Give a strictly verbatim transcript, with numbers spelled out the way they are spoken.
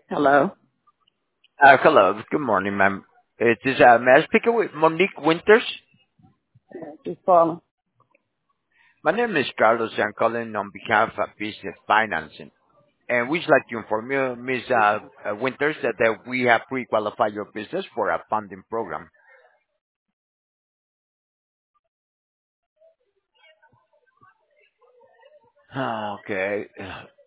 Hello. Uh, hello. Good morning, ma'am. It is, uh, may I speak with Monique Winters? Just calling. My name is Carlos. I'm calling on behalf of Business Financing. And we'd like to inform you, Miz uh, uh, Winters, that, that we have pre-qualified your business for a funding program. Ah, okay.